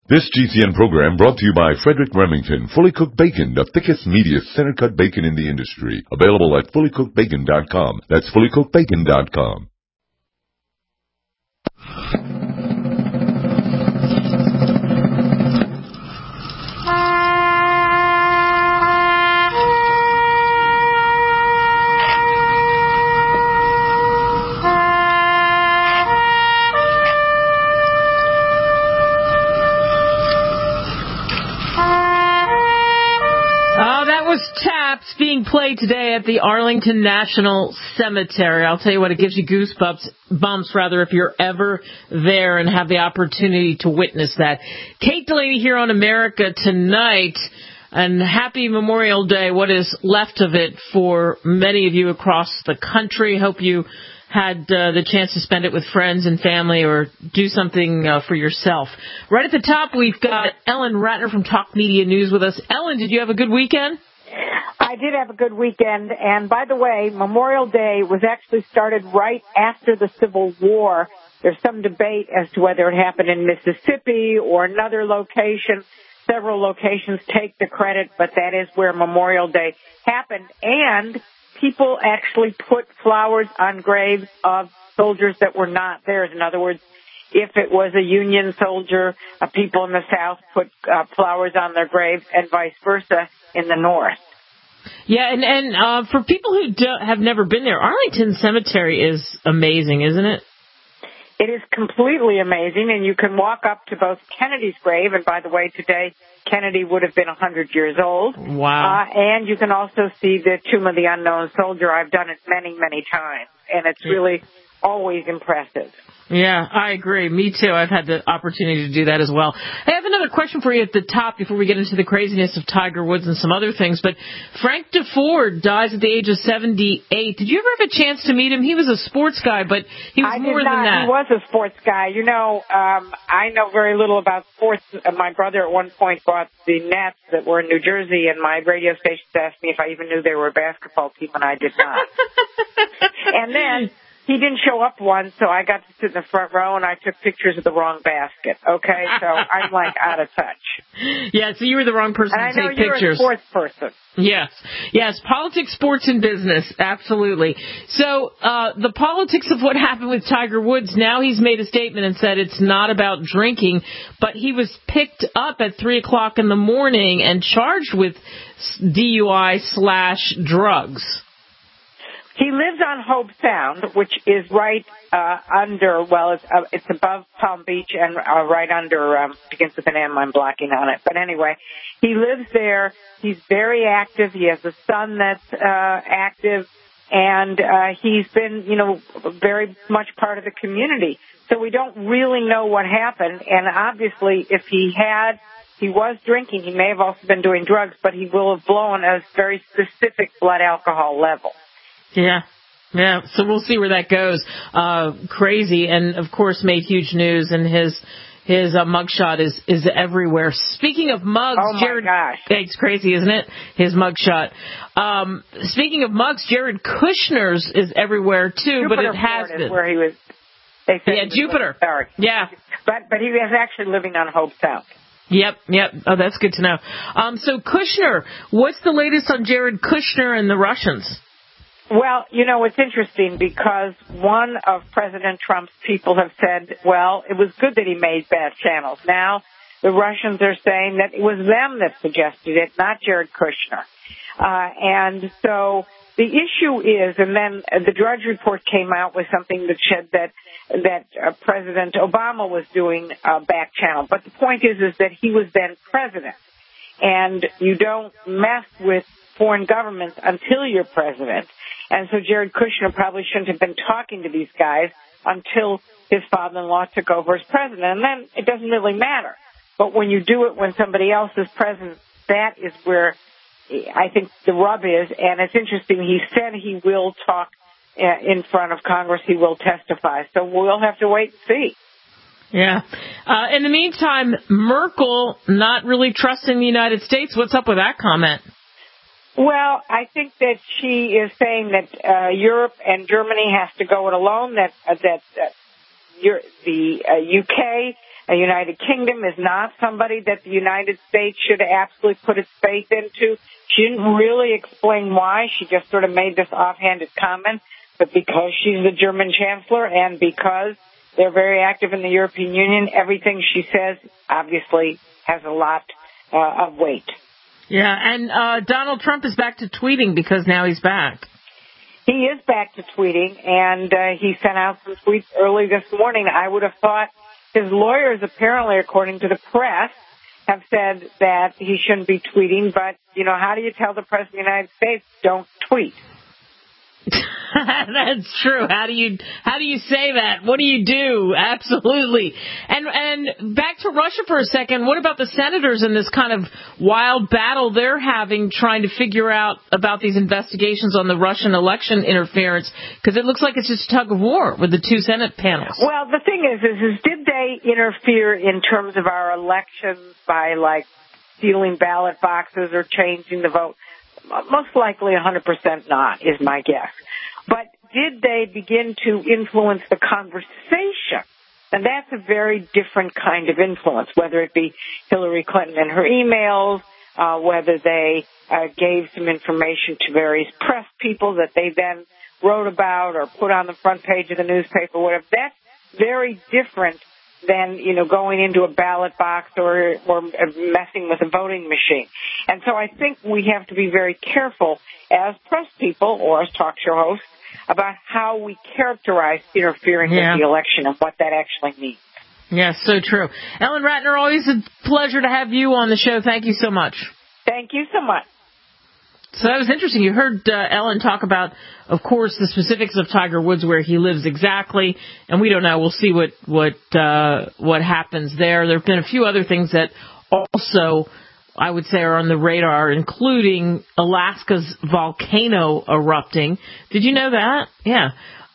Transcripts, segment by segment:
This GCN program brought to you by Frederick Remington, Fully Cooked Bacon, the thickest, meatiest, center-cut bacon in the industry. Available at fullycookedbacon.com. That's fullycookedbacon.com. Taps being played today at the Arlington National Cemetery. I'll tell you what, it gives you goosebumps, if you're ever there and have the opportunity to witness that. Kate Delaney here on America Tonight, and happy Memorial Day, what is left of it for many of you across the country. Hope you had the chance to spend it with friends and family or do something for yourself. Right at the top, we've got Ellen Ratner from Talk Media News with us. Ellen, did you have a good weekend? I did have a good weekend, and by the way, Memorial Day was actually started right after the Civil War. There's some debate as to whether it happened in Mississippi or another location. Several locations take the credit, but that is where Memorial Day happened, and people actually put flowers on graves of soldiers that were not theirs. In other words, if it was a Union soldier, people in the South put flowers on their graves, and vice versa in the North. Yeah, and for people who have never been there, Arlington Cemetery is amazing, isn't it? It is completely amazing, and you can walk up to both Kennedy's grave, and by the way, today Kennedy would have been 100 years old. Wow. And you can also see the Tomb of the Unknown Soldier. I've done it many, many times, and it's really always impressive. Yeah, I agree. Me too. I've had the opportunity to do that as well. I have another question for you at the top before we get into the craziness of Tiger Woods and some other things. But Frank DeFord dies at the age of 78. Did you ever have a chance to meet him? He was a sports guy, but he was more than that. He was a sports guy. You know, I know very little about sports. My brother at one point bought the Nets that were in New Jersey, and my radio station asked me if I even knew they were a basketball team, and I did not. And then he didn't show up once, so I got to sit in the front row, and I took pictures of the wrong basket, okay? So I'm, out of touch. Yeah, so you were the wrong person to take pictures. And I know you're a sports person. Yes, politics, sports, and business, absolutely. So the politics of what happened with Tiger Woods, now he's made a statement and said it's not about drinking, but he was picked up at 3 o'clock in the morning and charged with DUI/drugs. He lives on Hobe Sound, which is right it's above Palm Beach and right under, begins with an M, I'm blocking on it. But anyway, he lives there. He's very active. He has a son that's active, and he's been, very much part of the community. So we don't really know what happened, and obviously if he was drinking, he may have also been doing drugs, but he will have blown a very specific blood alcohol level. Yeah, so we'll see where that goes. Crazy, and of course made huge news, and his mugshot is everywhere. Speaking of mugs, oh my gosh, it's crazy, isn't it? His mugshot. Speaking of mugs, Jared Kushner's is everywhere too, Jupiter, but it has Florida been is where he was. They said Jupiter. Yeah, but he was actually living on Hobe Sound. Yep. Oh, that's good to know. So Kushner, what's the latest on Jared Kushner and the Russians? Well, it's interesting because one of President Trump's people have said, well, it was good that he made bad channels. Now the Russians are saying that it was them that suggested it, not Jared Kushner. And so the issue is, and then the Drudge Report came out with something that said that President Obama was doing a back channel. But the point is that he was then president. And you don't mess with foreign governments until you're president. And so Jared Kushner probably shouldn't have been talking to these guys until his father-in-law took over as president. And then it doesn't really matter. But when you do it when somebody else is president, that is where I think the rub is. And it's interesting. He said he will talk in front of Congress. He will testify. So we'll have to wait and see. Yeah. In the meantime, Merkel not really trusting the United States. What's up with that comment? Well, I think that she is saying that Europe and Germany has to go it alone, that the UK The United Kingdom is not somebody that the United States should absolutely put its faith into. She didn't really explain why. She just sort of made this offhanded comment. But because she's the German chancellor and because they're very active in the European Union, everything she says obviously has a lot of weight. Yeah, and Donald Trump is back to tweeting because now he's back. He is back to tweeting, and he sent out some tweets early this morning. I would have thought his lawyers, apparently, according to the press, have said that he shouldn't be tweeting. But, you know, how do you tell the President of the United States, don't tweet? That's true. How do you say that? What do you do? Absolutely. And back to Russia for a second. What about the senators in this kind of wild battle they're having trying to figure out about these investigations on the Russian election interference? Because it looks like it's just a tug of war with the two Senate panels. Well, the thing is did they interfere in terms of our elections by, like, stealing ballot boxes or changing the vote? Most likely 100% not, is my guess. But did they begin to influence the conversation? And that's a very different kind of influence, whether it be Hillary Clinton and her emails, whether they gave some information to various press people that they then wrote about or put on the front page of the newspaper, whatever. That's very different than, you know, going into a ballot box or messing with a voting machine. And so I think we have to be very careful as press people or as talk show hosts about how we characterize interfering with the election and what that actually means. Yes, so true. Ellen Ratner, always a pleasure to have you on the show. Thank you so much. Thank you so much. So that was interesting. You heard Ellen talk about, of course, the specifics of Tiger Woods, where he lives exactly, and we don't know. We'll see what happens there. There have been a few other things that also, I would say, are on the radar, including Alaska's volcano erupting. Did you know that? Yeah.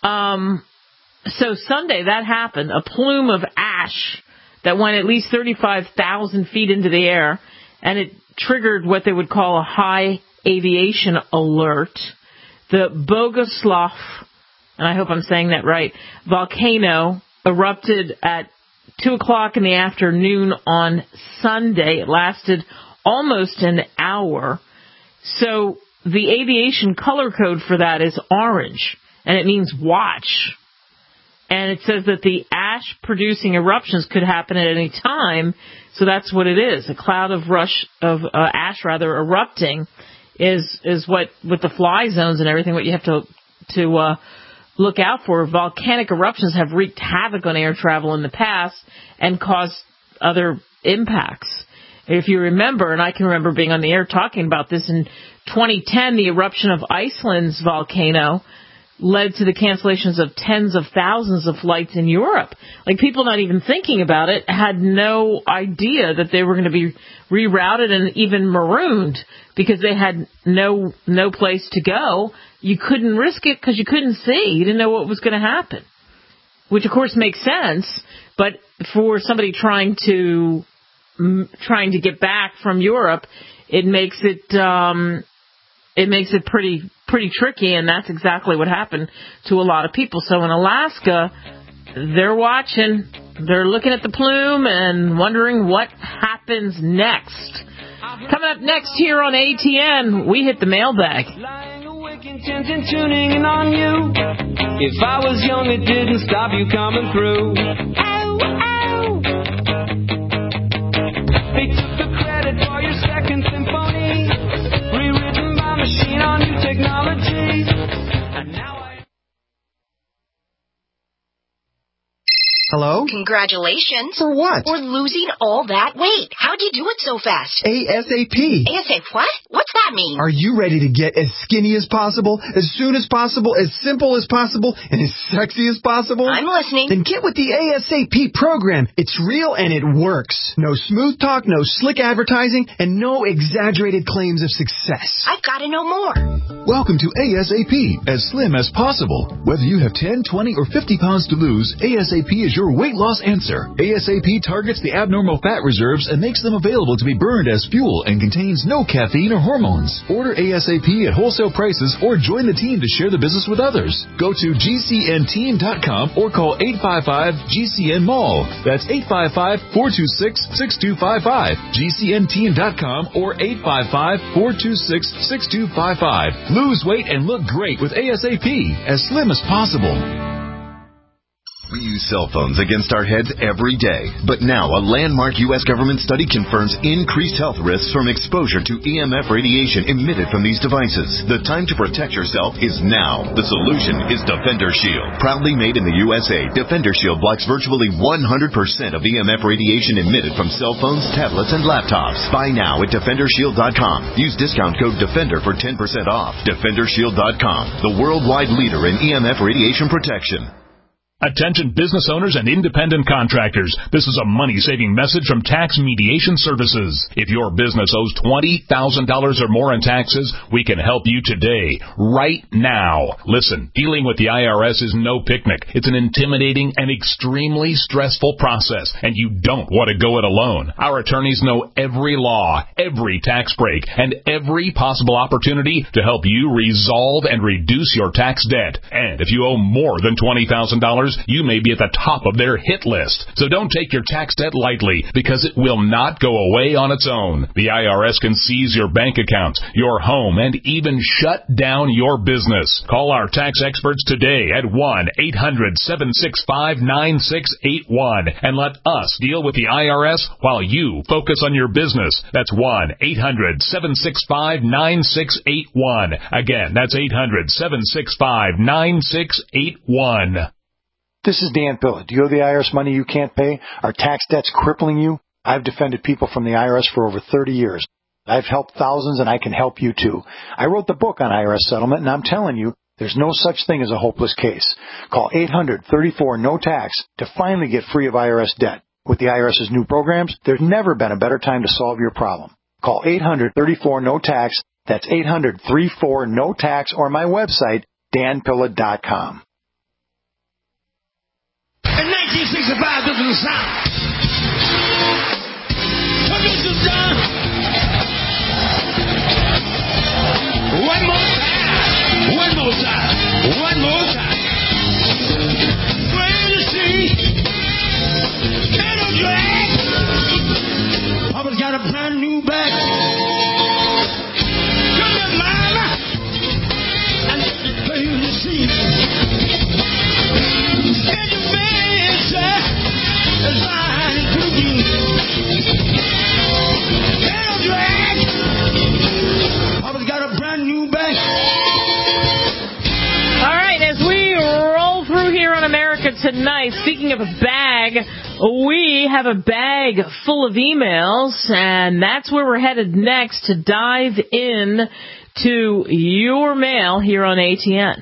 So Sunday that happened. A plume of ash that went at least 35,000 feet into the air, and it triggered what they would call a high aviation alert. The Bogoslav, and I hope I'm saying that right, volcano erupted at 2 o'clock in the afternoon on Sunday. It lasted almost an hour. So the aviation color code for that is orange, and it means watch. And it says that the ash-producing eruptions could happen at any time, so that's what it is. A cloud of ash erupting is what, with the fly zones and everything, what you have to look out for. Volcanic eruptions have wreaked havoc on air travel in the past and caused other impacts. If you remember, and I can remember being on the air talking about this, in 2010, the eruption of Iceland's volcano led to the cancellations of tens of thousands of flights in Europe. Like, people not even thinking about it had no idea that they were going to be rerouted and even marooned because they had no place to go. You couldn't risk it because you couldn't see. You didn't know what was going to happen, which of course makes sense. But for somebody trying to get back from Europe, it makes it pretty tricky, and that's exactly what happened to a lot of people. So in Alaska, they're watching, they're looking at the plume and wondering what happens next. Coming up next here on ATN, we hit the mailbag. Lying awake, intent and tuning in on you. If I was young, it didn't stop you coming through. Ow, ow. They took the credit for your second symphony, rewritten by machine on new technology. And now Hello? Congratulations. For what? For losing all that weight. How'd you do it so fast? ASAP. ASAP what? What's that mean? Are you ready to get as skinny as possible, as soon as possible, as simple as possible, and as sexy as possible? I'm listening. Then get with the ASAP program. It's real and it works. No smooth talk, no slick advertising, and no exaggerated claims of success. I've got to know more. Welcome to ASAP, as slim as possible. Whether you have 10, 20, or 50 pounds to lose, ASAP is your your weight loss answer. ASAP targets the abnormal fat reserves and makes them available to be burned as fuel and contains no caffeine or hormones. Order ASAP at wholesale prices or join the team to share the business with others. Go to GCNteam.com or call 855-GCN-MALL. That's 855-426-6255. GCNteam.com or 855-426-6255. Lose weight and look great with ASAP, as slim as possible. We use cell phones against our heads every day, but now a landmark U.S. government study confirms increased health risks from exposure to EMF radiation emitted from these devices. The time to protect yourself is now. The solution is Defender Shield. Proudly made in the USA, Defender Shield blocks virtually 100% of EMF radiation emitted from cell phones, tablets, and laptops. Buy now at DefenderShield.com. Use discount code DEFENDER for 10% off. DefenderShield.com, the worldwide leader in EMF radiation protection. Attention business owners and independent contractors. This is a money-saving message from Tax Mediation Services. If your business owes $20,000 or more in taxes, we can help you today, right now. Listen, dealing with the IRS is no picnic. It's an intimidating and extremely stressful process, and you don't want to go it alone. Our attorneys know every law, every tax break, and every possible opportunity to help you resolve and reduce your tax debt. And if you owe more than $20,000, you may be at the top of their hit list. So don't take your tax debt lightly, because it will not go away on its own. The IRS can seize your bank accounts, your home, and even shut down your business. Call our tax experts today at 1-800-765-9681 and let us deal with the IRS while you focus on your business. That's 1-800-765-9681. Again, that's 800-765-9681. This is Dan Pilla. Do you owe the IRS money you can't pay? Are tax debts crippling you? I've defended people from the IRS for over 30 years. I've helped thousands, and I can help you too. I wrote the book on IRS settlement, and I'm telling you, there's no such thing as a hopeless case. Call 800-34-NO-TAX to finally get free of IRS debt. With the IRS's new programs, there's never been a better time to solve your problem. Call 800-34-NO-TAX. That's 800-34-NO-TAX, or my website, danpilla.com. In 1965, this was the sound. Producers done. One more time. One more time. One more time. Where to see? Ain't no drag. Papa's got a brand new bag. Come here, mama. And play the scene. Tonight, speaking of a bag, we have a bag full of emails, and that's where we're headed next to dive in to your mail here on ATN.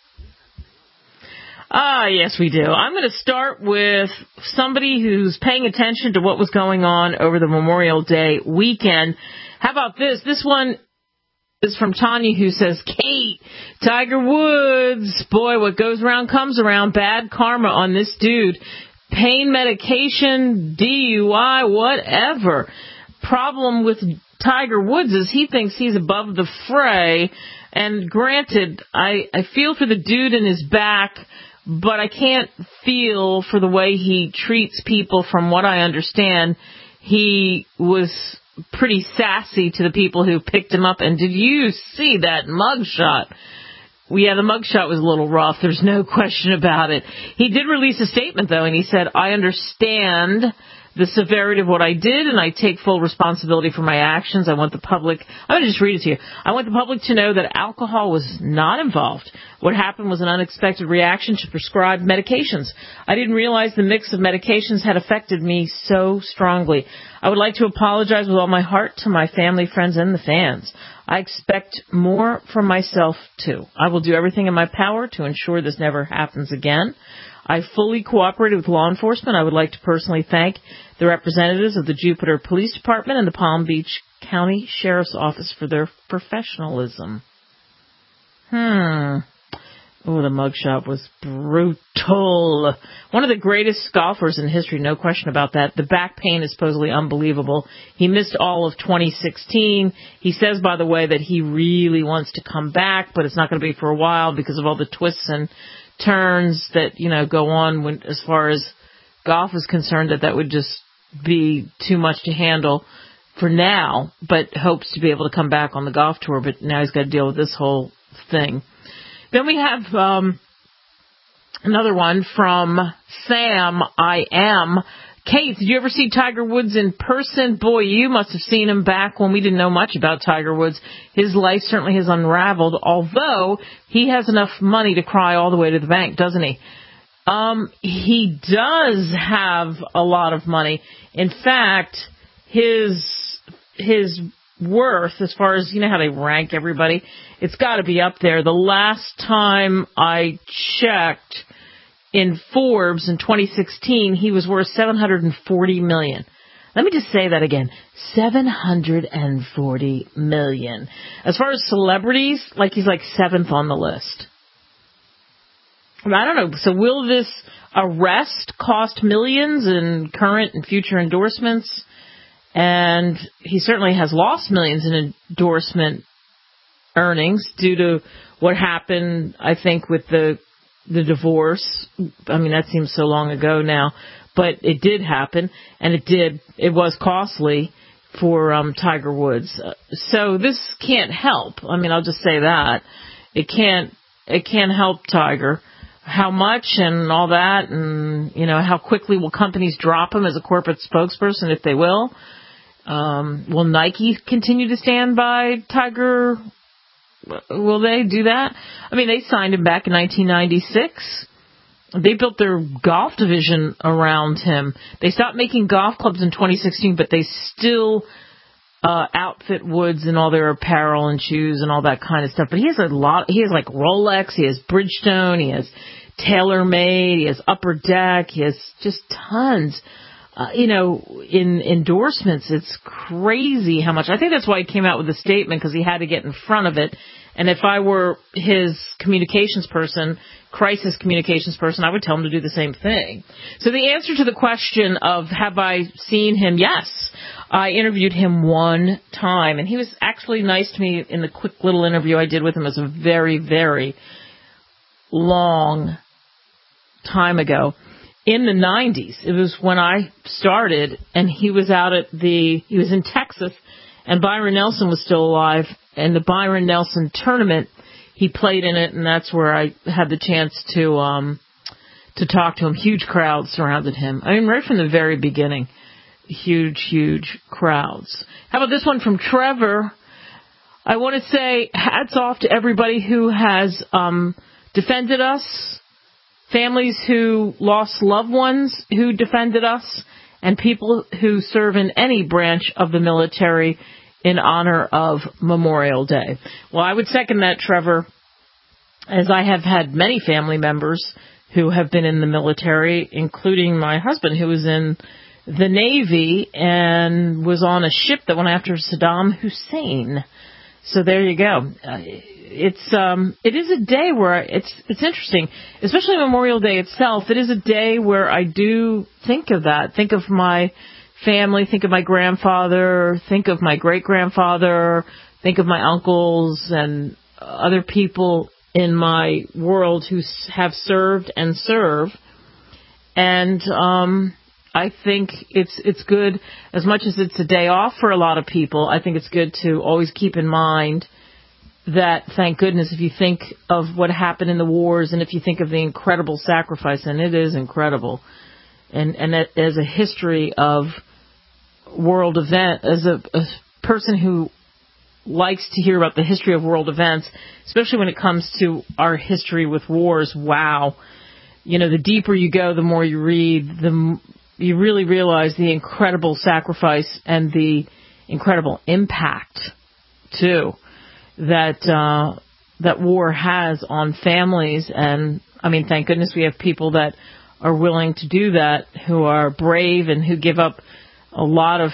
Yes, we do. I'm going to start with somebody who's paying attention to what was going on over the Memorial Day weekend. How about this? This one is from Tanya, who says, Kate, Tiger Woods, boy, what goes around comes around. Bad karma on this dude. Pain medication, DUI, whatever. Problem with Tiger Woods is he thinks he's above the fray. And granted, I feel for the dude in his back, but I can't feel for the way he treats people. From what I understand, he was pretty sassy to the people who picked him up. And did you see that mugshot? Yeah, the mugshot was a little rough. There's no question about it. He did release a statement, though, and he said, I understand the severity of what I did, and I take full responsibility for my actions. I want the public, I'm going to just read it to you. I want the public to know that alcohol was not involved. What happened was an unexpected reaction to prescribed medications. I didn't realize the mix of medications had affected me so strongly. I would like to apologize with all my heart to my family, friends, and the fans. I expect more from myself, too. I will do everything in my power to ensure this never happens again. I fully cooperated with law enforcement. I would like to personally thank the representatives of the Jupiter Police Department and the Palm Beach County Sheriff's Office for their professionalism. Oh, the mugshot was brutal. One of the greatest golfers in history, no question about that. The back pain is supposedly unbelievable. He missed all of 2016. He says, by the way, that he really wants to come back, but it's not going to be for a while because of all the twists and turns that, go on when, as far as golf is concerned, that would just be too much to handle for now, but hopes to be able to come back on the golf tour. But now he's got to deal with this whole thing. Then we have another one from Sam I Am. Kate, did you ever see Tiger Woods in person? Boy, you must have seen him back when we didn't know much about Tiger Woods. His life certainly has unraveled, although he has enough money to cry all the way to the bank, doesn't he? He does have a lot of money. In fact, his worth, as far as, how they rank everybody, it's got to be up there. The last time I checked in Forbes in 2016, he was worth $740 million. Let me just say that again. $740 million. As far as celebrities, he's 7th on the list. I don't know. So will this arrest cost millions in current and future endorsements? And he certainly has lost millions in endorsement earnings due to what happened, I think, with the divorce. I mean, that seems so long ago now, but it did happen, and it was costly for Tiger Woods. So this can't help. I mean, I'll just say that. It can't help Tiger. How much and all that, and, how quickly will companies drop him as a corporate spokesperson, if they will? Will Nike continue to stand by Tiger? Will they do that? I mean, they signed him back in 1996. They built their golf division around him. They stopped making golf clubs in 2016, but they still outfit Woods in all their apparel and shoes and all that kind of stuff. But he has a lot. He has Rolex. He has Bridgestone. He has TaylorMade. He has Upper Deck. He has just tons. In endorsements, it's crazy how much. I think that's why he came out with the statement, because he had to get in front of it. And if I were his communications person, crisis communications person, I would tell him to do the same thing. So the answer to the question of have I seen him? Yes. I interviewed him one time, and he was actually nice to me in the quick little interview I did with him. It was a very, very long time ago. In the 90s, it was when I started, and he was he was in Texas, and Byron Nelson was still alive, and the Byron Nelson tournament, he played in it, and that's where I had the chance to talk to him. Huge crowds surrounded him. I mean, right from the very beginning, huge crowds. How about this one from Trevor? I want to say hats off to everybody who has defended us, families who lost loved ones who defended us, and people who serve in any branch of the military in honor of Memorial Day. Well, I would second that, Trevor, as I have had many family members who have been in the military, including my husband, who was in the Navy and was on a ship that went after Saddam Hussein. So there you go. It is a day where it's interesting, especially Memorial Day itself. It is a day where I do think of that. Think of my family, think of my grandfather, think of my great-grandfather, think of my uncles and other people in my world who have served and serve. And I think it's good, as much as it's a day off for a lot of people, I think it's good to always keep in mind that, thank goodness, if you think of what happened in the wars and if you think of the incredible sacrifice, and it is incredible, and that as a history of world event, as a person who likes to hear about the history of world events, especially when it comes to our history with wars, wow. The deeper you go, the more you read, you really realize the incredible sacrifice and the incredible impact, too, that war has on families. And, I mean, thank goodness we have people that are willing to do that, who are brave and who give up a lot of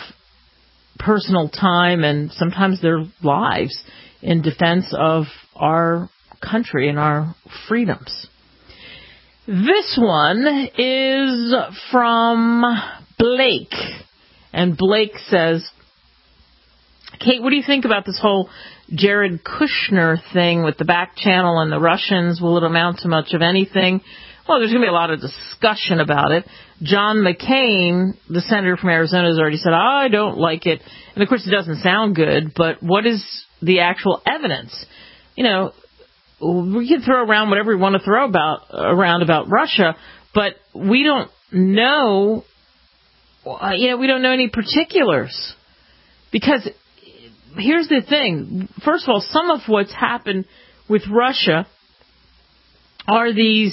personal time and sometimes their lives in defense of our country and our freedoms. This one is from Blake. And Blake says, Kate, what do you think about this whole Jared Kushner thing with the back channel and the Russians? Will it amount to much of anything? Well, there's going to be a lot of discussion about it. John McCain, the senator from Arizona, has already said, I don't like it. And, of course, it doesn't sound good, but what is the actual evidence? You know, we can throw around whatever we want to throw around about Russia, but we don't know, we don't know any particulars. Because here's the thing. First of all, some of what's happened with Russia are these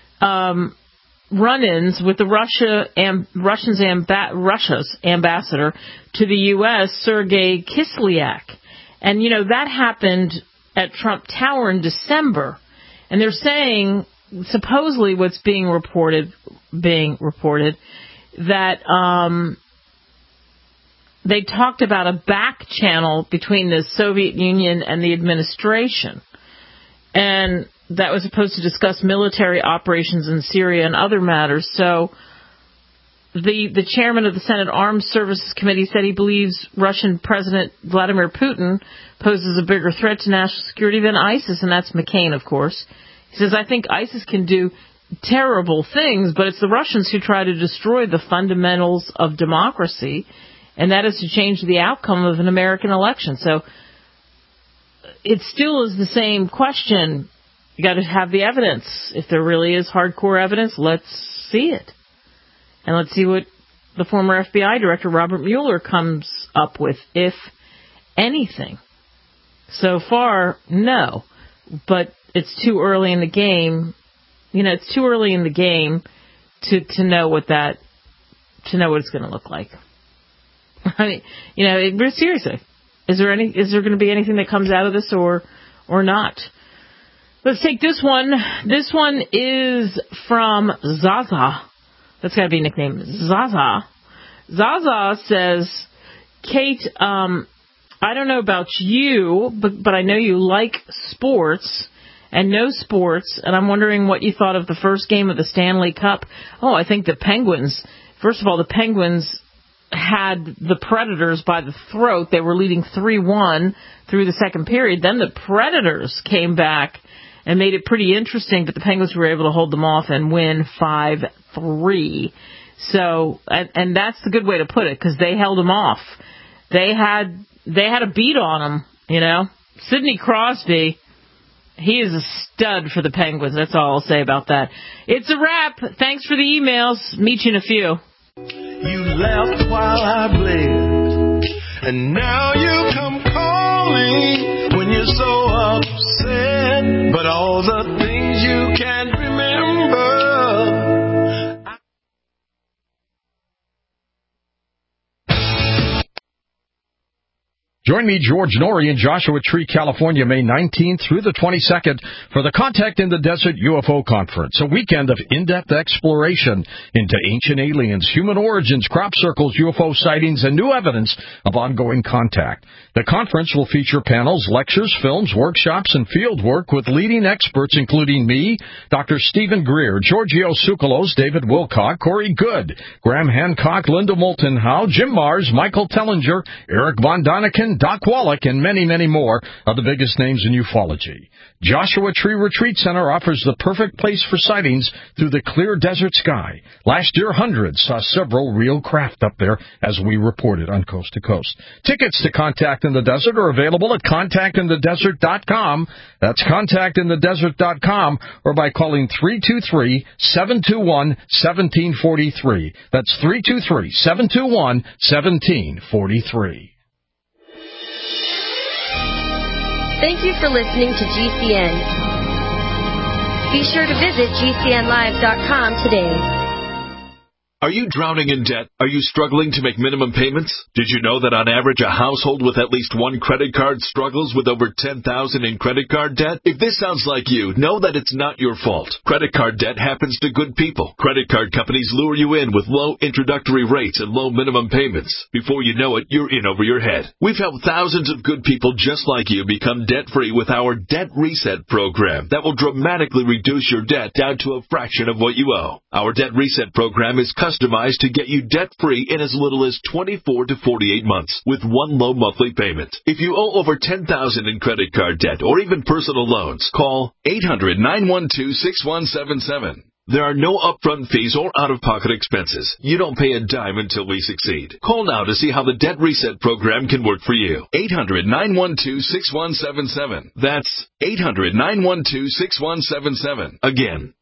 run-ins with the Russia's ambassador to the U.S., Sergei Kislyak. And, that happened at Trump Tower in December. And they're saying, supposedly what's being reported, that they talked about a back channel between the Soviet Union and the administration. And that was supposed to discuss military operations in Syria and other matters. So the chairman of the Senate Armed Services Committee said he believes Russian President Vladimir Putin poses a bigger threat to national security than ISIS, and that's McCain, of course. He says, I think ISIS can do terrible things, but it's the Russians who try to destroy the fundamentals of democracy, and that is to change the outcome of an American election. So it still is the same question. You got to have the evidence. If there really is hardcore evidence, let's see it. And let's see what the former FBI director, Robert Mueller, comes up with, if anything. So far, no. But it's too early in the game. It's too early in the game to know what it's going to look like. I mean, seriously, is there going to be anything that comes out of this or not? Let's take this one. This one is from Zaza. That's got to be a nickname. Zaza. Zaza says, Kate, I don't know about you, but I know you like sports and know sports, and I'm wondering what you thought of the first game of the Stanley Cup. Oh, I think the Penguins, first of all, the Penguins had the Predators by the throat. They were leading 3-1 through the second period. Then the Predators came back and made it pretty interesting, but the Penguins were able to hold them off and win 5-3. So, and that's the good way to put it, because they held them off. They had a beat on them, Sidney Crosby, he is a stud for the Penguins. That's all I'll say about that. It's a wrap. Thanks for the emails. Meet you in a few. You left while I bled, and now you come calling when you're so upset. But all the things you can't remember. Join me, George Norrie, in Joshua Tree, California, May 19th through the 22nd for the Contact in the Desert UFO Conference, a weekend of in-depth exploration into ancient aliens, human origins, crop circles, UFO sightings, and new evidence of ongoing contact. The conference will feature panels, lectures, films, workshops, and field work with leading experts, including me, Dr. Stephen Greer, Giorgio Tsoukalos, David Wilcock, Corey Good, Graham Hancock, Linda Moulton Howe, Jim Mars, Michael Tellinger, Eric Von Daniken, Doc Wallach, and many, many more of the biggest names in ufology. Joshua Tree Retreat Center offers the perfect place for sightings through the clear desert sky. Last year, hundreds saw several real craft up there, as we reported on Coast to Coast. Tickets to Contact in the Desert are available at contactinthedesert.com. That's contactinthedesert.com, or by calling 323-721-1743. That's 323-721-1743. Thank you for listening to GCN. Be sure to visit GCNlive.com today. Are you drowning in debt? Are you struggling to make minimum payments? Did you know that on average a household with at least one credit card struggles with over $10,000 in credit card debt? If this sounds like you, know that it's not your fault. Credit card debt happens to good people. Credit card companies lure you in with low introductory rates and low minimum payments. Before you know it, you're in over your head. We've helped thousands of good people just like you become debt-free with our Debt Reset program that will dramatically reduce your debt down to a fraction of what you owe. Our Debt Reset program is customized to get you debt-free in as little as 24 to 48 months with one low monthly payment. If you owe over $10,000 in credit card debt or even personal loans, call 800-912-6177. There are no upfront fees or out-of-pocket expenses. You don't pay a dime until we succeed. Call now to see how the Debt Reset program can work for you. 800-912-6177. That's 800-912-6177. Again,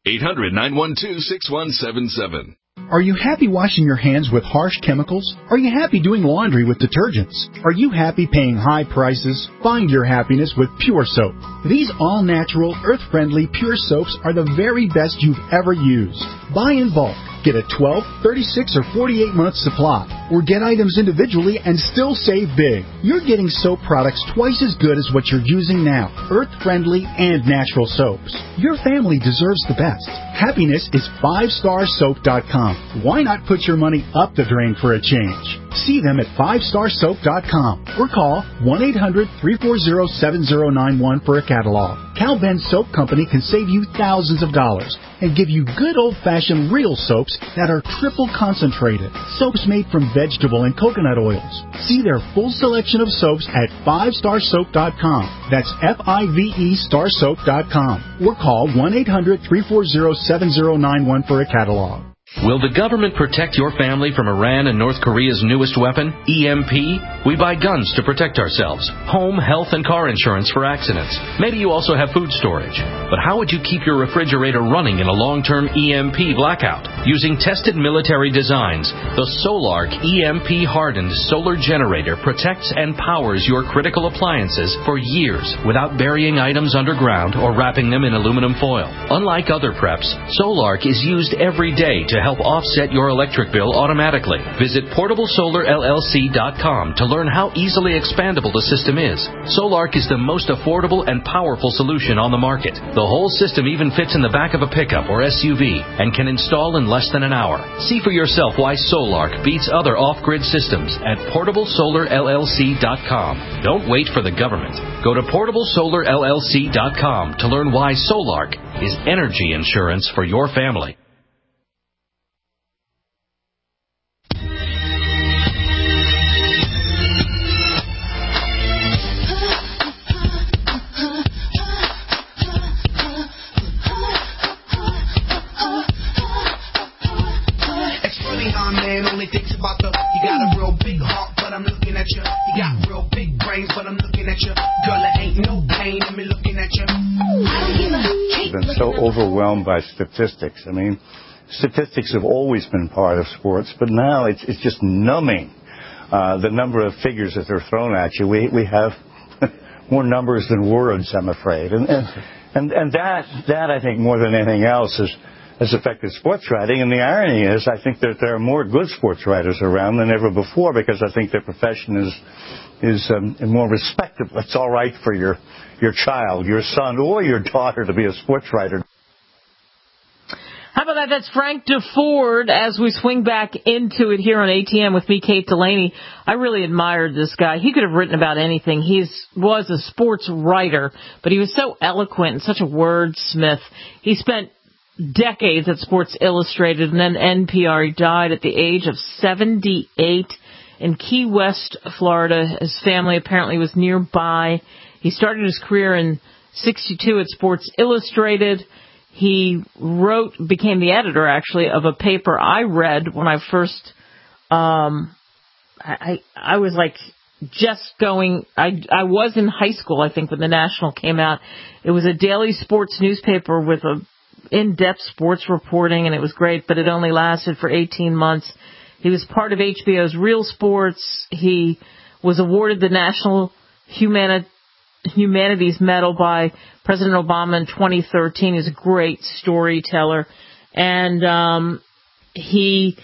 800-912-6177. Are you happy washing your hands with harsh chemicals? Are you happy doing laundry with detergents? Are you happy paying high prices? Find your happiness with Pure Soap. These all-natural, earth-friendly Pure Soaps are the very best you've ever used. Buy in bulk. Get a 12, 36, or 48-month supply. Or get items individually and still save big. You're getting soap products twice as good as what you're using now. Earth-friendly and natural soaps. Your family deserves the best. Happiness is 5starsoap.com. Why not put your money up the drain for a change? See them at 5starsoap.com or call 1-800-340-7091 for a catalog. Cal Ben Soap Company can save you thousands of dollars and give you good old-fashioned real soaps that are triple concentrated. Soaps made from vegetable and coconut oils. See their full selection of soaps at 5starsoap.com. That's F-I-V-E starsoap.com. Or call 1-800-340-7091 for a catalog. Will the government protect your family from Iran and North Korea's newest weapon, EMP? We buy guns to protect ourselves, home, health, and car insurance for accidents. Maybe you also have food storage. But how would you keep your refrigerator running in a long-term EMP blackout? Using tested military designs, the Solark EMP-hardened solar generator protects and powers your critical appliances for years without burying items underground or wrapping them in aluminum foil. Unlike other preps, Solark is used every day to help offset your electric bill automatically. Visit PortableSolarLLC.com to learn how easily expandable the system is. Solark is the most affordable and powerful solution on the market. The whole system even fits in the back of a pickup or SUV and can install in less than an hour. See for yourself why Solark beats other off-grid systems at PortableSolarLLC.com. Don't wait for the government. Go to PortableSolarLLC.com to learn why Solark is energy insurance for your family. Only thinks about you got a real big heart, but I'm looking at you. You got real big brains, but I'm looking at you. Girl, it ain't no pain in me looking at you. I've been so overwhelmed by statistics. I mean, statistics have always been part of sports, but now it's just numbing. The number of figures that they're thrown at you. We have more numbers than words, I'm afraid, and that I think more than anything else has affected sports writing. And the irony is, I think that there are more good sports writers around than ever before, because I think their profession is more respectable. It's all right for your child, your son, or your daughter to be a sports writer. How about that? That's Frank DeFord as we swing back into it here on ATM with me, Kate Delaney. I really admired this guy. He could have written about anything. He was a sports writer, but he was so eloquent and such a wordsmith. He spent decades at Sports Illustrated and then NPR. He died at the age of 78 in Key West, Florida. His family apparently was nearby. He started his career in '62 at Sports Illustrated. He became the editor, actually, of a paper I read when I first, I was like just going, I was in high school, I think, when the National came out. It was a daily sports newspaper with a in-depth sports reporting, and it was great, but it only lasted for 18 months. He was part of HBO's Real Sports. He was awarded the National Humanities Medal by President Obama in 2013. He's a great storyteller. And he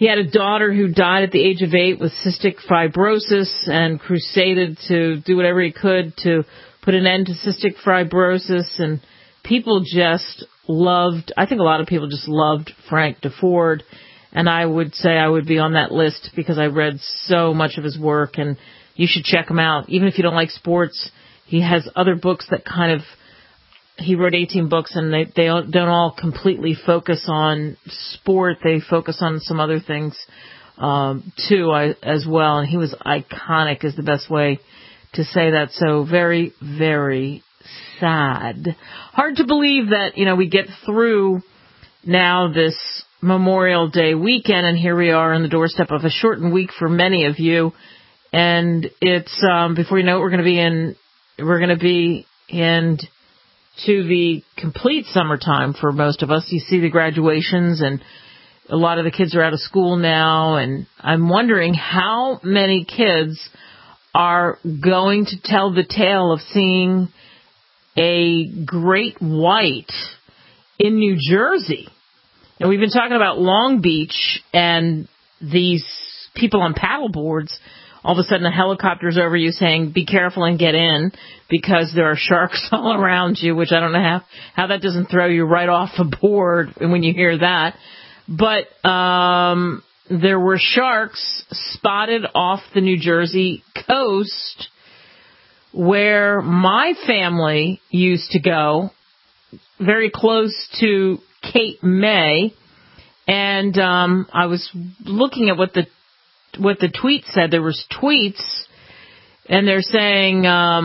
He had a daughter who died at the age of 8 with cystic fibrosis and crusaded to do whatever he could to put an end to cystic fibrosis. And people just loved, I think a lot of people just loved Frank Deford. And I would say I would be on that list because I read so much of his work, and you should check him out. Even if you don't like sports, he has other books that kind of, he wrote 18 books, and they don't all completely focus on sport. They focus on some other things, too, as well. And he was iconic is the best way to say that. So very, very sad. Hard to believe that, we get through now this Memorial Day weekend, and here we are on the doorstep of a shortened week for many of you. And it's, before you know it, we're going to be to the complete summertime for most of us. You see the graduations, and a lot of the kids are out of school now, and I'm wondering how many kids are going to tell the tale of seeing a great white in New Jersey. And we've been talking about Long Beach and these people on paddle boards. All of a sudden, a helicopter's over you saying, be careful and get in because there are sharks all around you, which I don't know how that doesn't throw you right off the board when you hear that. But there were sharks spotted off the New Jersey coast where my family used to go, very close to Cape May. And I was looking at what the tweet said. There was tweets, and they're saying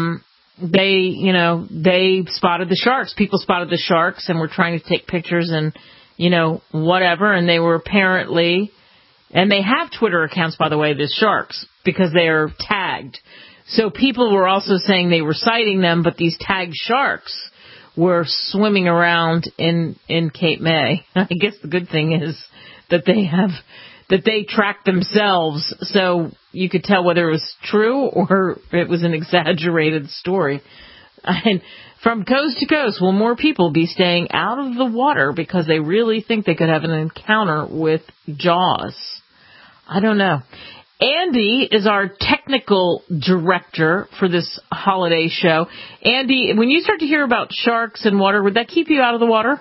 they spotted the sharks. People spotted the sharks and were trying to take pictures and whatever. And they were apparently, and they have Twitter accounts, by the way, the sharks, because they are tagged. So people were also saying they were sighting them, but these tagged sharks were swimming around in Cape May. I guess the good thing is that they track themselves, so you could tell whether it was true or it was an exaggerated story. And from coast to coast, will more people be staying out of the water because they really think they could have an encounter with Jaws? I don't know. Andy is our technical director for this holiday show. Andy, when you start to hear about sharks and water, would that keep you out of the water?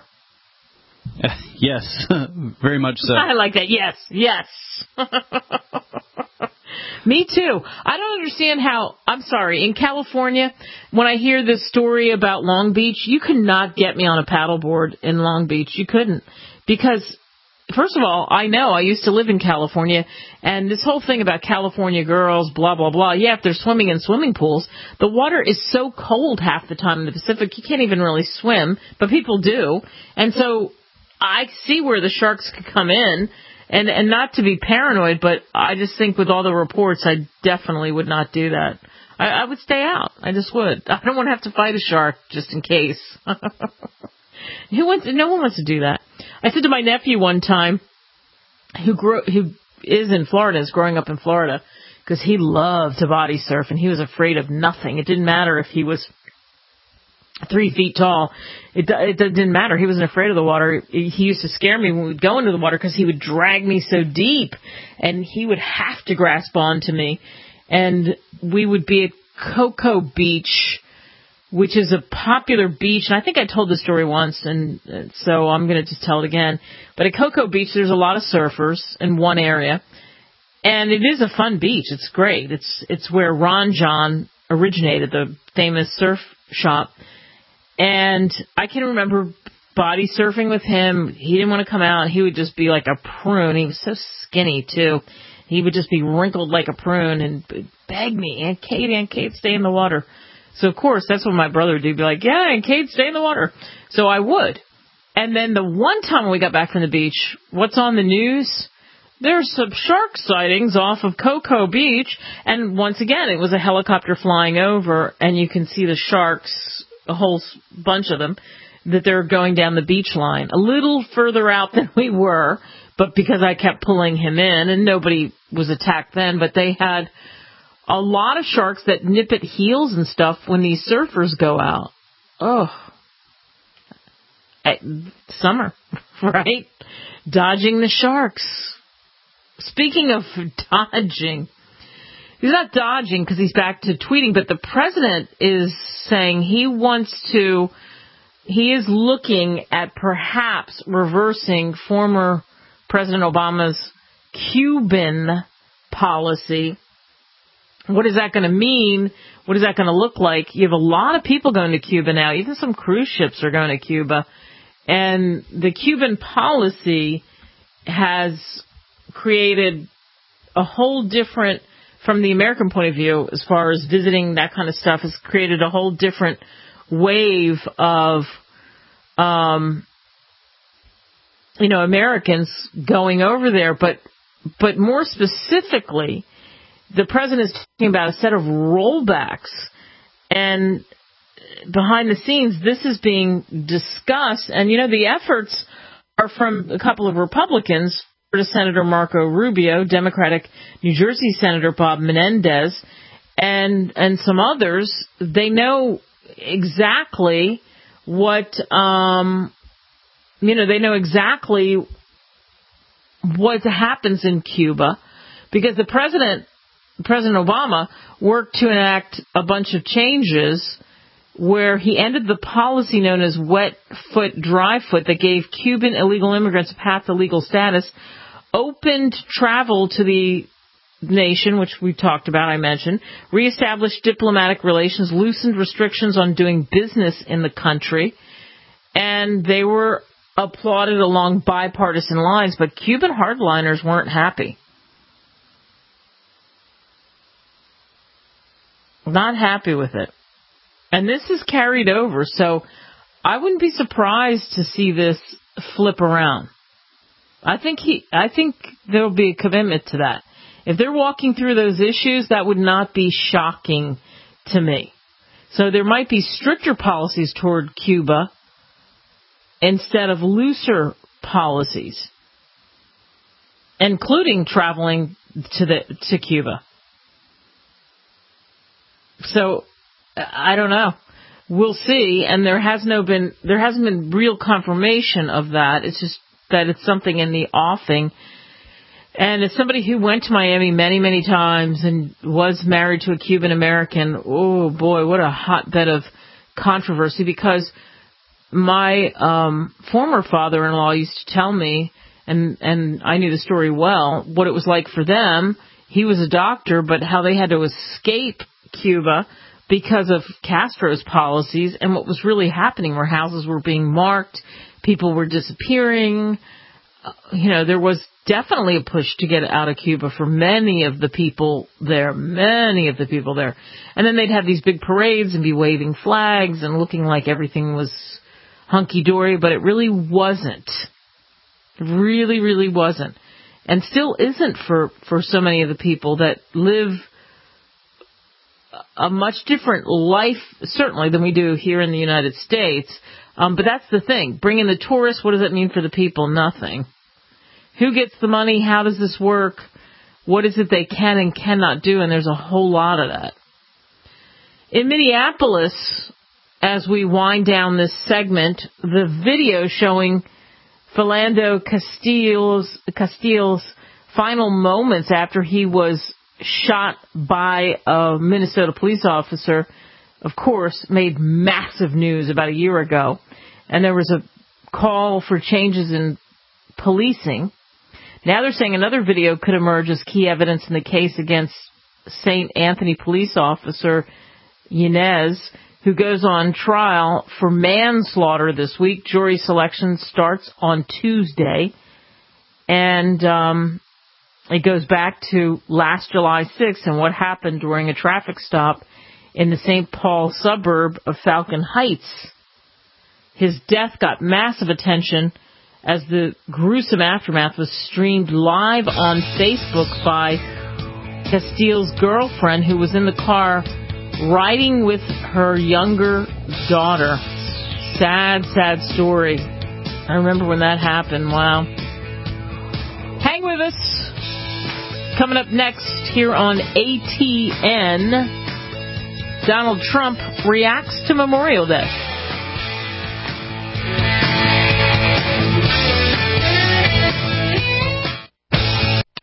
Yes, very much so. I like that. Yes. Me too. I don't understand how, I'm sorry, in California, when I hear this story about Long Beach, you could not get me on a paddleboard in Long Beach. You couldn't. Because, first of all, I know I used to live in California, and this whole thing about California girls, blah, blah, blah. Yeah, if they're swimming in swimming pools, the water is so cold half the time in the Pacific, you can't even really swim, but people do. And so I see where the sharks could come in, and not to be paranoid, but I just think with all the reports, I definitely would not do that. I would stay out. I just would. I don't want to have to fight a shark just in case. No one wants to do that. I said to my nephew one time, who is in Florida, is growing up in Florida, because he loved to body surf, and he was afraid of nothing. It didn't matter if he was 3 feet tall. It didn't matter. He wasn't afraid of the water. He used to scare me when we'd go into the water because he would drag me so deep, and he would have to grasp onto me. And we would be at Cocoa Beach, which is a popular beach. And I think I told this story once, and so I'm going to just tell it again. But at Cocoa Beach, there's a lot of surfers in one area, and it is a fun beach. It's great. It's where Ron John originated, the famous surf shop. And I can remember body surfing with him. He didn't want to come out. He would just be like a prune. He was so skinny, too. He would just be wrinkled like a prune and beg me, Aunt Kate, stay in the water. So, of course, that's what my brother would do. He'd be like, yeah, Aunt Kate, stay in the water. So I would. And then the one time when we got back from the beach, what's on the news? There's some shark sightings off of Cocoa Beach. And once again, it was a helicopter flying over, and you can see the sharks, a whole bunch of them, that they're going down the beach line. A little further out than we were, but because I kept pulling him in, and nobody was attacked then, but they had a lot of sharks that nip at heels and stuff when these surfers go out. Oh. Summer, right? Dodging the sharks. speaking of dodging, he's not dodging because he's back to tweeting, but the president is saying he is looking at perhaps reversing former President Obama's Cuban policy. What is that going to mean? What is that going to look like? You have a lot of people going to Cuba now. Even some cruise ships are going to Cuba. And the Cuban policy has created a whole different, from the American point of view, as far as visiting, that kind of stuff, has created a whole different wave of, Americans going over there. But more specifically, the president is talking about a set of rollbacks, and behind the scenes, this is being discussed. And, the efforts are from a couple of Republicans, Senator Marco Rubio, Democratic New Jersey Senator Bob Menendez, and some others. They know exactly what, they know exactly what happens in Cuba, because President Obama worked to enact a bunch of changes where he ended the policy known as wet foot, dry foot that gave Cuban illegal immigrants a path to legal status, opened travel to the nation, which we talked about, I mentioned, reestablished diplomatic relations, loosened restrictions on doing business in the country, and they were applauded along bipartisan lines, but Cuban hardliners weren't happy. Not happy with it. And this is carried over, so I wouldn't be surprised to see this flip around. I think there'll be a commitment to that. If they're walking through those issues, that would not be shocking to me. So there might be stricter policies toward Cuba instead of looser policies, including traveling to Cuba. So I don't know. We'll see. And there hasn't been real confirmation of that. It's just that it's something in the offing. And as somebody who went to Miami many, many times and was married to a Cuban American, oh boy, what a hotbed of controversy, because my former father-in-law used to tell me, and I knew the story well, what it was like for them. He was a doctor, but how they had to escape Cuba because of Castro's policies, and what was really happening where houses were being marked, people were disappearing. There was definitely a push to get out of Cuba for many of the people there. And then they'd have these big parades and be waving flags and looking like everything was hunky-dory, but it really wasn't. It really, really wasn't. And still isn't for so many of the people that live a much different life, certainly, than we do here in the United States. But that's the thing. Bring in the tourists, what does that mean for the people? Nothing. Who gets the money? How does this work? What is it they can and cannot do? And there's a whole lot of that. In Minneapolis, as we wind down this segment, the video showing Philando Castile's final moments after he was shot by a Minnesota police officer, of course, made massive news about a year ago. And there was a call for changes in policing. Now they're saying another video could emerge as key evidence in the case against St. Anthony police officer Yanez, who goes on trial for manslaughter this week. Jury selection starts on Tuesday. And it goes back to last July 6th and what happened during a traffic stop in the St. Paul suburb of Falcon Heights. His death got massive attention as the gruesome aftermath was streamed live on Facebook by Castile's girlfriend, who was in the car riding with her younger daughter. Sad, sad story. I remember when that happened. Wow. Hang with us. Coming up next here on ATN, Donald Trump reacts to Memorial Day.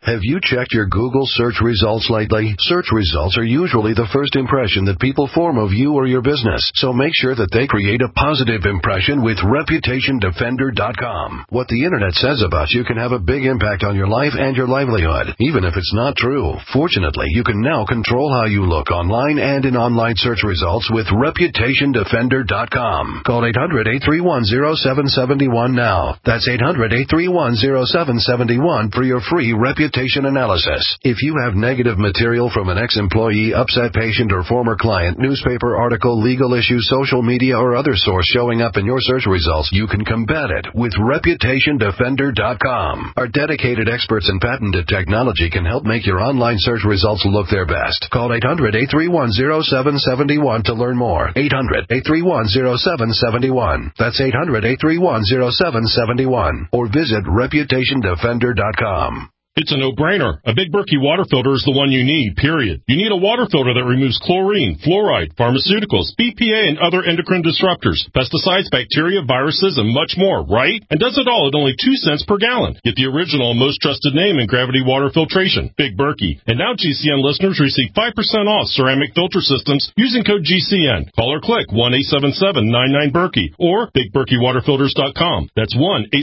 Have you checked your Google search results lately? Search results are usually the first impression that people form of you or your business, so make sure that they create a positive impression with ReputationDefender.com. What the internet says about you can have a big impact on your life and your livelihood, even if it's not true. Fortunately, you can now control how you look online and in online search results with ReputationDefender.com. Call 800-831-0771 now. That's 800-831-0771 for your free reputation analysis. If you have negative material from an ex-employee, upset patient, or former client, newspaper article, legal issue, social media, or other source showing up in your search results, you can combat it with ReputationDefender.com. Our dedicated experts in patented technology can help make your online search results look their best. Call 800-831-0771 to learn more. 800-831-0771. That's 800-831-0771. Or visit ReputationDefender.com. It's a no-brainer. A Big Berkey water filter is the one you need, period. You need a water filter that removes chlorine, fluoride, pharmaceuticals, BPA, and other endocrine disruptors, pesticides, bacteria, viruses, and much more, right? And does it all at only 2 cents per gallon. Get the original and most trusted name in gravity water filtration, Big Berkey. And now GCN listeners receive 5% off ceramic filter systems using code GCN. Call or click 1-877-99-BERKEY or BigBerkeyWaterFilters.com. That's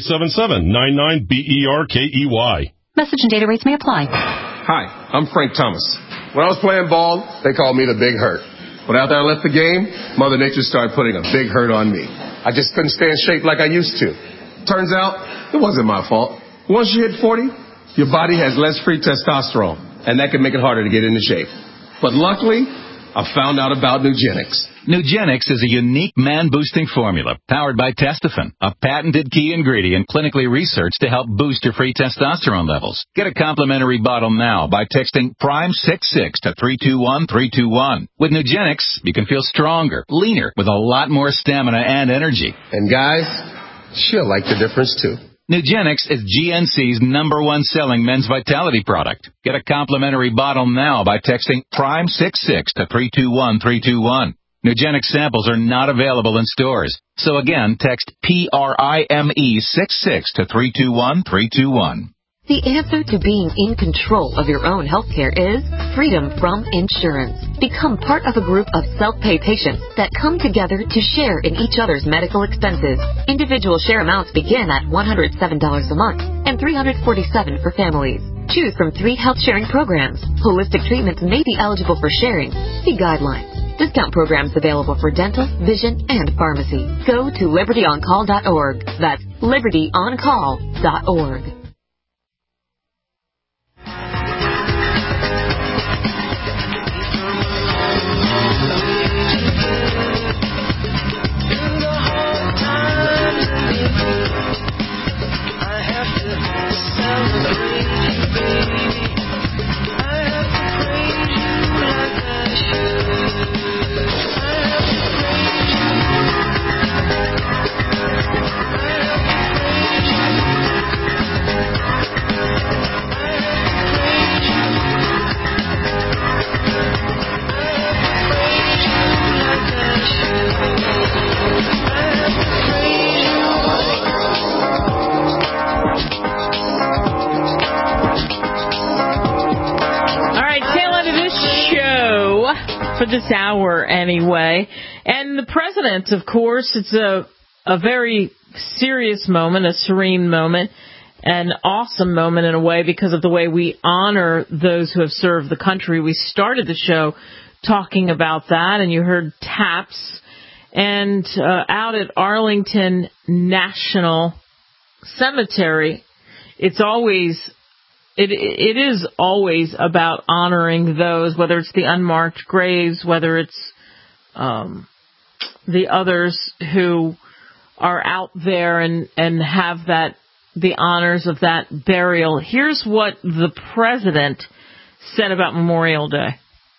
1-877-99-BERKEY. Message and data rates may apply. Hi, I'm Frank Thomas. When I was playing ball, they called me the Big Hurt. But after I left the game, Mother Nature started putting a big hurt on me. I just couldn't stay in shape like I used to. Turns out, it wasn't my fault. Once you hit 40, your body has less free testosterone, and that can make it harder to get into shape. But luckily, I found out about Nugenix. Nugenix is a unique man-boosting formula powered by Testofen, a patented key ingredient clinically researched to help boost your free testosterone levels. Get a complimentary bottle now by texting PRIME66 to 321321. With Nugenix, you can feel stronger, leaner, with a lot more stamina and energy. And guys, she'll like the difference too. Nugenix is GNC's #1 selling men's vitality product. Get a complimentary bottle now by texting PRIME66 to 321321. Nugenix samples are not available in stores. So again, text PRIME66 to 321321. The answer to being in control of your own healthcare is freedom from insurance. Become part of a group of self-pay patients that come together to share in each other's medical expenses. Individual share amounts begin at $107 a month and $347 for families. Choose from 3 health sharing programs. Holistic treatments may be eligible for sharing. See guidelines. Discount programs available for dental, vision, and pharmacy. Go to libertyoncall.org. That's libertyoncall.org. For this hour, anyway. And the president, of course, it's a very serious moment, a serene moment, an awesome moment in a way because of the way we honor those who have served the country. We started the show talking about that, and you heard taps. And out at Arlington National Cemetery, it is always about honoring those, whether it's the unmarked graves, whether it's the others who are out there and have the honors of that burial. Here's what the president said about Memorial Day.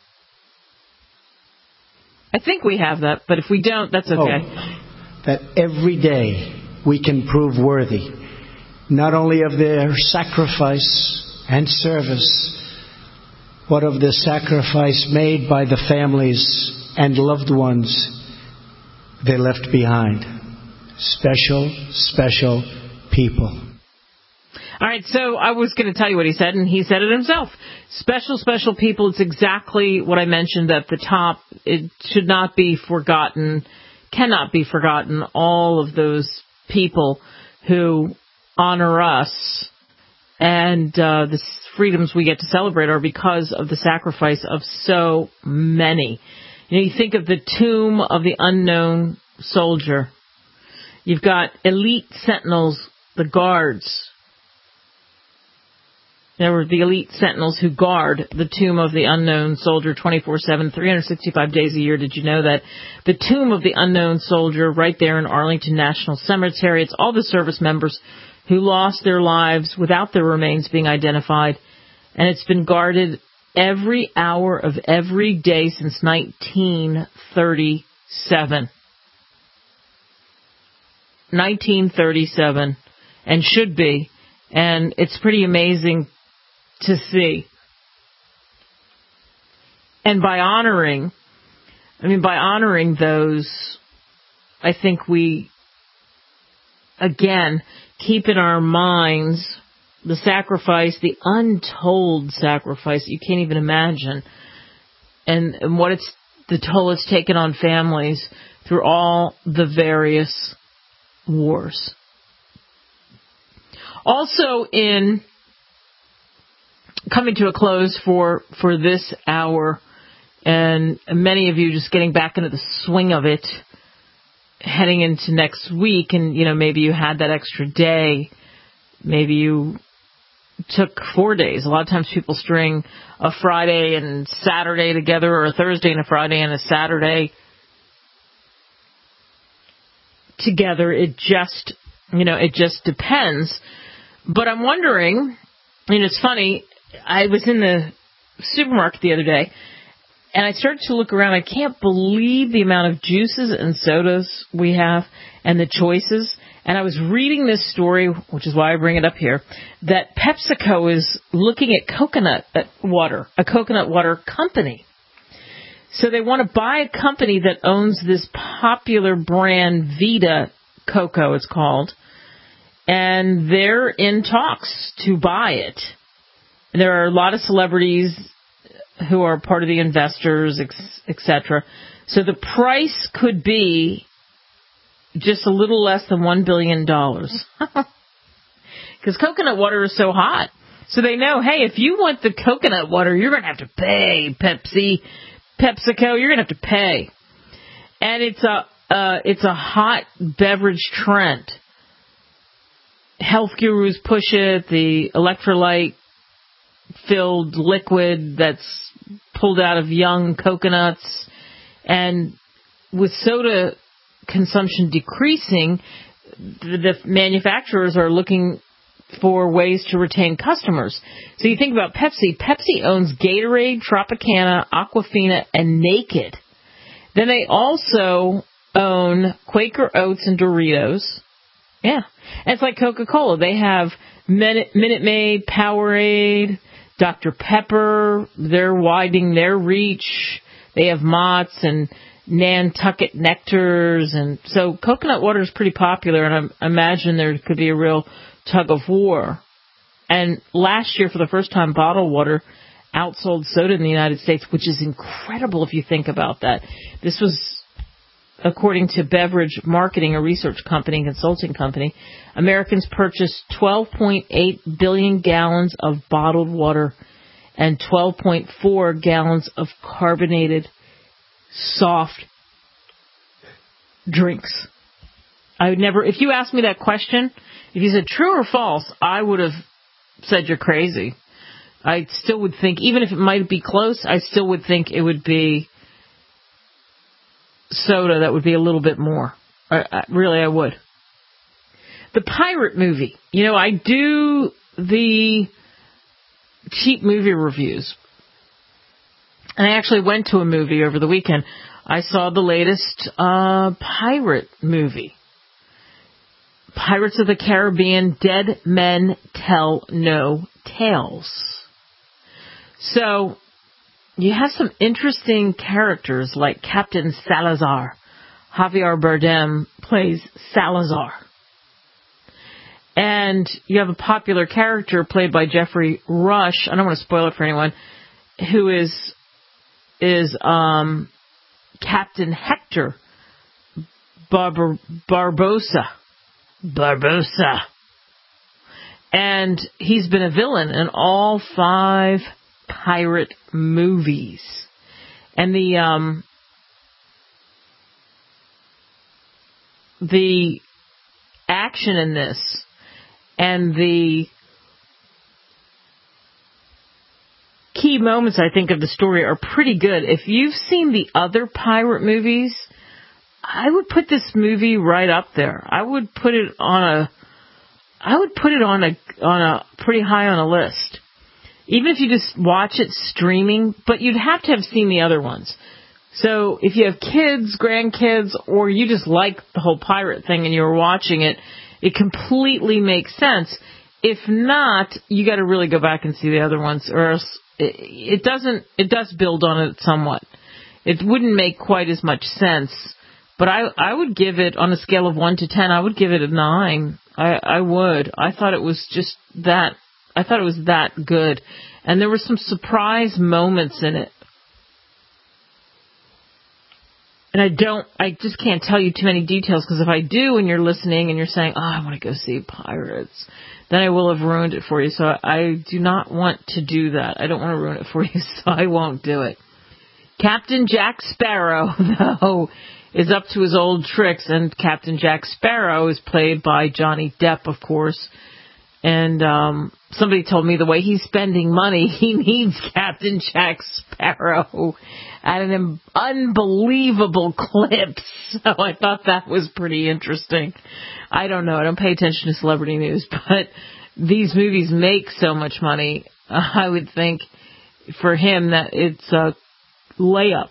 I think we have that, but if we don't, that's okay. That every day we can prove worthy, not only of their sacrifice and service, but of the sacrifice made by the families and loved ones they left behind. Special, special people. All right, so I was going to tell you what he said, and he said it himself. Special, special people, it's exactly what I mentioned at the top. It should not be forgotten, cannot be forgotten, all of those people who honor us and the freedoms we get to celebrate are because of the sacrifice of so many. You know, you think of the tomb of the unknown soldier. You've got elite sentinels, the guards. There were the elite sentinels who guard the tomb of the unknown soldier 24/7, 365 days a year. Did you know that? The tomb of the unknown soldier right there in Arlington National Cemetery. It's all the service members who lost their lives without their remains being identified. And it's been guarded every hour of every day since 1937. 1937, and should be. And it's pretty amazing to see. And by honoring those, I think we, again, keep in our minds the sacrifice, the untold sacrifice you can't even imagine, and what the toll it's taken on families through all the various wars. Also, in coming to a close for this hour, and many of you just getting back into the swing of it, heading into next week, and maybe you had that extra day, maybe you took 4 days. A lot of times people string a Friday and Saturday together, or a Thursday and a Friday and a Saturday together. It just depends. But I'm wondering, it's funny, I was in the supermarket the other day, and I started to look around. I can't believe the amount of juices and sodas we have and the choices. And I was reading this story, which is why I bring it up here, that PepsiCo is looking at coconut water, a coconut water company. So they want to buy a company that owns this popular brand, Vita Coco it's called, and they're in talks to buy it. There are a lot of celebrities who are part of the investors, etc. So the price could be just a little less than $1 billion. Because coconut water is so hot. So they know, hey, if you want the coconut water, you're going to have to pay, PepsiCo, you're going to have to pay. And it's a hot beverage trend. Health gurus push it, the electrolyte-filled liquid that's pulled out of young coconuts. And with soda consumption decreasing, the manufacturers are looking for ways to retain customers. So you think about Pepsi. Pepsi owns Gatorade, Tropicana, Aquafina, and Naked. Then they also own Quaker Oats and Doritos. Yeah. And it's like Coca-Cola. They have Minute Maid, Powerade, Dr. Pepper. They're widening their reach. They have Mott's and Nantucket Nectars. And so coconut water is pretty popular, and I imagine there could be a real tug of war. And last year, for the first time, bottled water outsold soda in the United States, which is incredible if you think about that. This was according to Beverage Marketing, a research company and consulting company. Americans purchased 12.8 billion gallons of bottled water and 12.4 gallons of carbonated soft drinks. I would never, if you asked me that question, if you said true or false, I would have said you're crazy. I still would think, even if it might be close, I still would think it would be soda that would be a little bit more. Really, I would. The Pirate movie. I do the cheap movie reviews. And I actually went to a movie over the weekend. I saw the latest pirate movie. Pirates of the Caribbean, Dead Men Tell No Tales. So, you have some interesting characters like Captain Salazar. Javier Bardem plays Salazar. And you have a popular character played by Jeffrey Rush. I don't want to spoil it for anyone. Who is Captain Hector Barbosa. And he's been a villain in all 5 pirate movies. And the action in this and the key moments, I think, of the story are pretty good. If you've seen the other pirate movies, I would put this movie right up there. I would put it on a pretty high on a list. Even if you just watch it streaming, but you'd have to have seen the other ones. So if you have kids, grandkids, or you just like the whole pirate thing and you're watching it, it completely makes sense. If not, you got to really go back and see the other ones, or else it does build on it somewhat. It wouldn't make quite as much sense, but I would give it, on a scale of 1 to 10, I would give it a 9. I would. I thought it was that good. And there were some surprise moments in it. And I just can't tell you too many details, because if I do and you're listening and you're saying, oh, I want to go see Pirates, then I will have ruined it for you. So I do not want to do that. I don't want to ruin it for you, so I won't do it. Captain Jack Sparrow, though, is up to his old tricks, and Captain Jack Sparrow is played by Johnny Depp, of course. And somebody told me the way he's spending money, he needs Captain Jack Sparrow at an unbelievable clip. So I thought that was pretty interesting. I don't know. I don't pay attention to celebrity news, but these movies make so much money. I would think for him that it's a layup.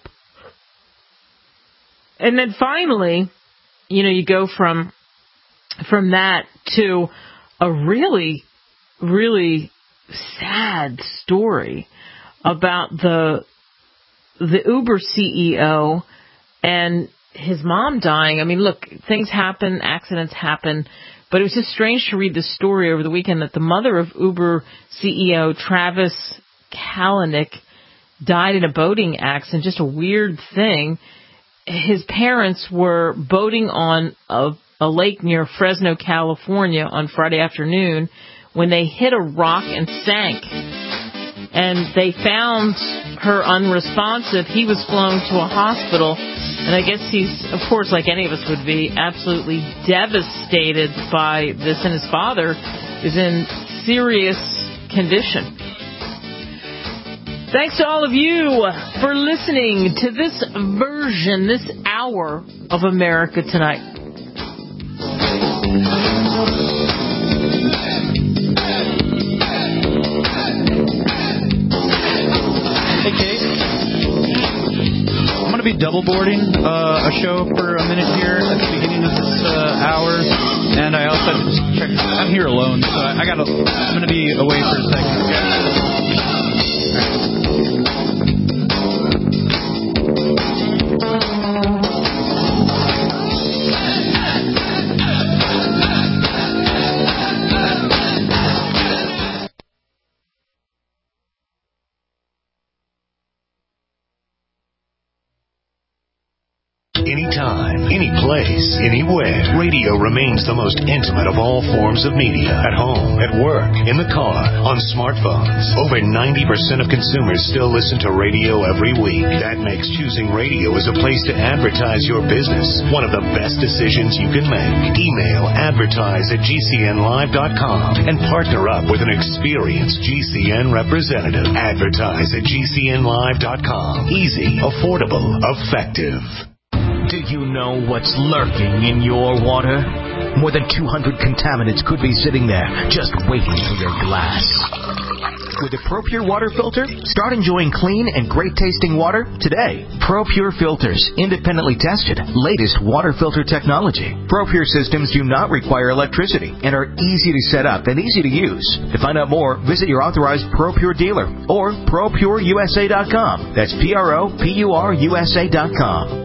And then finally, you go from that to a really, really sad story about the Uber CEO and his mom dying. I mean, look, things happen, accidents happen, but it was just strange to read the story over the weekend that the mother of Uber CEO Travis Kalanick died in a boating accident. Just a weird thing. His parents were boating on a lake near Fresno, California on Friday afternoon when they hit a rock and sank. And they found her unresponsive. He was flown to a hospital. And I guess he's, of course, like any of us would be, absolutely devastated by this. And his father is in serious condition. Thanks to all of you for listening to this version, this hour of America Tonight. Hey, Kate. I'm going to be double boarding a show for a minute here at the beginning of this hour, and I also have to just check. I'm here alone, so I'm going to be away for a second. Okay? Anytime, any place, anywhere. Radio remains the most intimate of all forms of media. At home, at work, in the car, on smartphones. Over 90% of consumers still listen to radio every week. That makes choosing radio as a place to advertise your business one of the best decisions you can make. Email advertise@gcnlive.com and partner up with an experienced GCN representative. Advertise@gcnlive.com. Easy, affordable, effective. Do you know what's lurking in your water? More than 200 contaminants could be sitting there, just waiting for your glass. With a ProPure water filter, start enjoying clean and great-tasting water today. ProPure filters, independently tested, latest water filter technology. ProPure systems do not require electricity and are easy to set up and easy to use. To find out more, visit your authorized ProPure dealer or ProPureUSA.com. That's ProPureUSA.com.